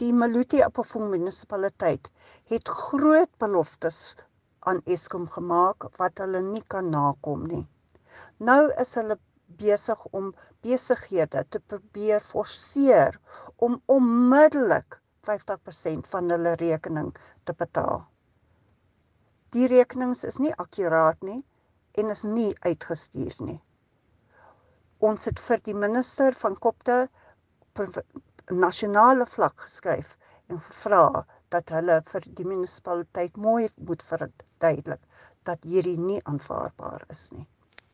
die Maluti-Appelfontein munisipaliteit het groot beloftes aan Eskom gemaak wat hulle nie kan nakom nie. Nou is hulle besig om besighede te probeer forceer om onmiddellik 50% van hulle rekening te betaal. Die rekenings is nie akkuraat nie en is nie uitgestuur nie. Ons het vir die minister van Kopte op nasionale vlak geskryf en gevra dat hulle vir die munisipaliteit mooi moet verduidelik dat hierdie nie aanvaarbaar is nie.